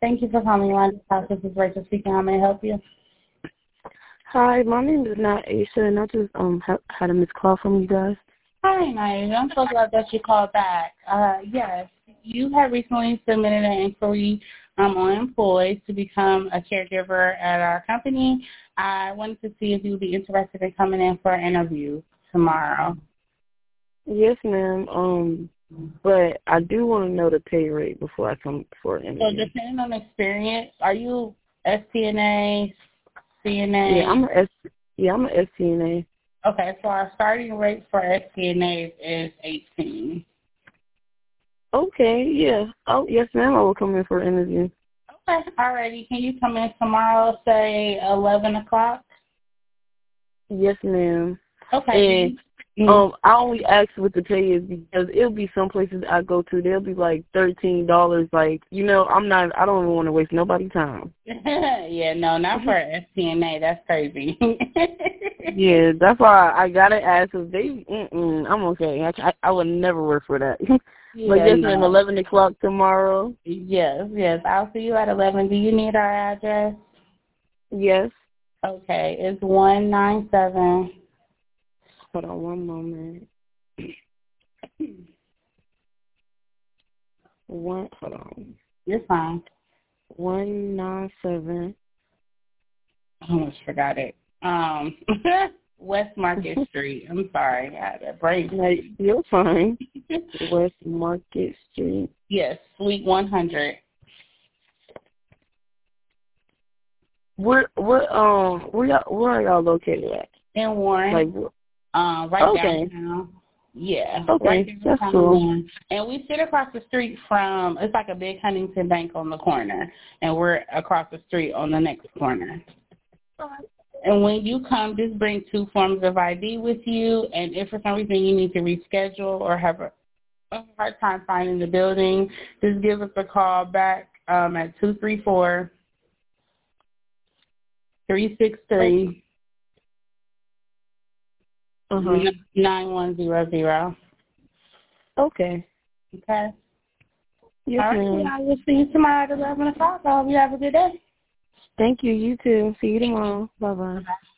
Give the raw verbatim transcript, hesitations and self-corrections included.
Thank you for calling London House. This is Rachel speaking. How may I help you? Hi, my name is Not Aisha, and I just um ha- had a missed call from you guys. Hi, Naya. I'm so glad that you called back. Uh, yes, you have recently submitted an inquiry um, on employees to become a caregiver at our company. I wanted to see if you would be interested in coming in for an interview tomorrow. Yes, ma'am. Um, but I do want to know the pay rate before I come for an So interview. depending on experience, are you S T N A, C N A? Yeah, I'm a S. Yeah, I'm a S T N A. Okay, so our starting rate for S T N As is eighteen. Okay, yeah. Oh, yes, ma'am. I will come in for an interview. Okay, alrighty. Can you come in tomorrow, say eleven o'clock? Yes, ma'am. Okay. And um, I only ask what the pay is because it'll be some places I go to. They'll be like thirteen dollars. Like, you know, I'm not. I don't even want to waste nobody's time. Yeah, no, not for S T N A. That's crazy. Yeah, that's why I gotta ask if they. Mm-mm, I'm okay. I, I I would never work for that. Yeah, But yes, no. ma'am. Eleven o'clock tomorrow. Yes, yes. I'll see you at eleven. Do you need our address? Yes. Okay, it's one nine seven. Hold on one moment. One. Hold on. You're fine. One nine seven. I almost forgot it. Um, West Market Street. I'm sorry, I had a break. No, you're fine. West Market Street. Yes, Suite one hundred. Where what um where y'all where are y'all located at? In Warren. Like um, right okay. downtown. Yeah, Okay, right that's downtown. cool. And we sit across the street from, it's like a big Huntington Bank on the corner, and we're across the street on the next corner. And when you come, just bring two forms of I D with you, and if for some reason you need to reschedule or have a, a hard time finding the building, just give us a call back um, at two three four, three six three, Uh-huh. nine one zero zero. Okay. Okay? Yes, All right, ma'am. I will see you tomorrow at eleven o'clock. I hope you have a good day. Thank you. You too. See you tomorrow. Bye bye. Bye.